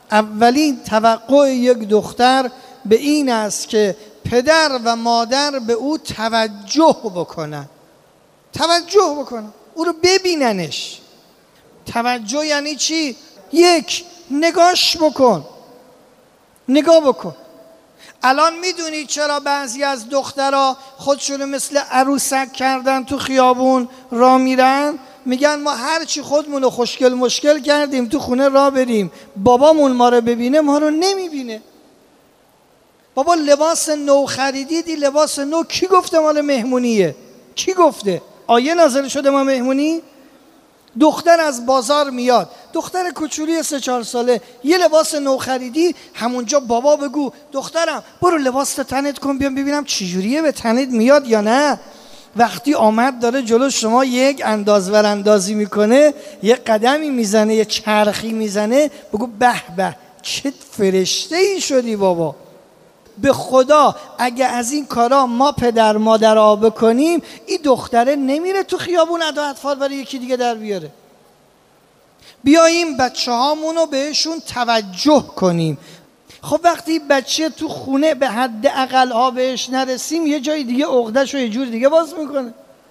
اولین توقع یک دختر به این است که پدر و مادر به او توجه بکنن. توجه بکنن، او رو ببیننش. توجه یعنی چی؟ یک، نگاش بکن، نگاه بکن. الان میدونید چرا بعضی از دخترها خودشونو مثل عروسک کردن تو خیابون راه میرن؟ میگن ما هرچی خودمونو خوشگل مشکل کردیم تو خونه راه بریم، بابامون ما رو ببینه ما رو نمیبینه. بابا لباس نو خریدیدی، لباس نو کی گفته مال مهمونیه؟ کی گفته؟ آیه نازل شده ما مهمونی؟ دختر از بازار میاد، دختر کوچولی 3-4 ساله، یه لباس نو خریدی، همونجا بابا بگو دخترم برو لباس تنت کن بیام ببینم چجوریه، به تنت میاد یا نه. وقتی آمد داره جلو شما یک اندازی میکنه، یه قدمی میزنه، یه چرخی میزنه، بگو به به چه فرشته ای شدی بابا. به خدا اگه از این کارا ما پدر مادرها بکنیم، این دختره نمیره تو خیابون ادا اطفال برای یکی دیگه در بیاره. بیاییم بچه هامونو بهشون توجه کنیم. خب وقتی بچه تو خونه به حد اقل ها بهش نرسیم، یه جای دیگه عقده‌شو یه جور دیگه باز میکنه.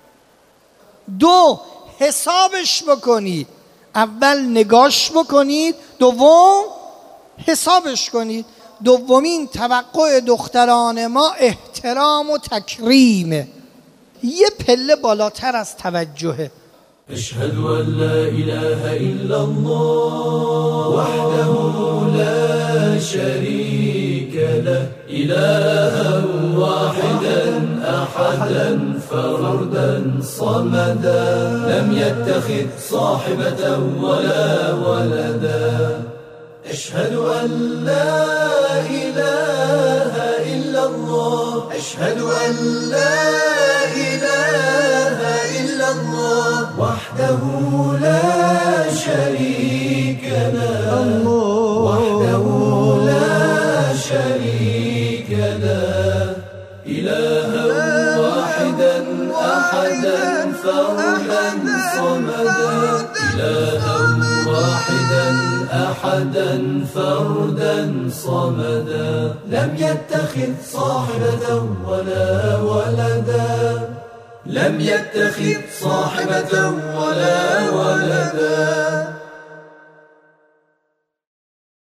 2، حسابش بکنید. اول نگاش بکنید، دوم حسابش کنید. دومین توقع دختران ما احترام و تکریمه، یه پله بالاتر از توجهه. أشهد أن لا إله إلا الله وحده لا شريك له إلها واحدا أحدا فردا صمدا لم يتخذ صاحبة ولا ولدا أشهد أن لا إله إلا الله أشهد أن لا إله إلا الله وحده لا شريك له وحده لا شريك له إلها واحدا أحدا فردا صمدا إلها واحدا أحدا فردا صمدا لم يتخذ صاحبة ولا ولدا لم يتخذ صاحبة ولا ولدا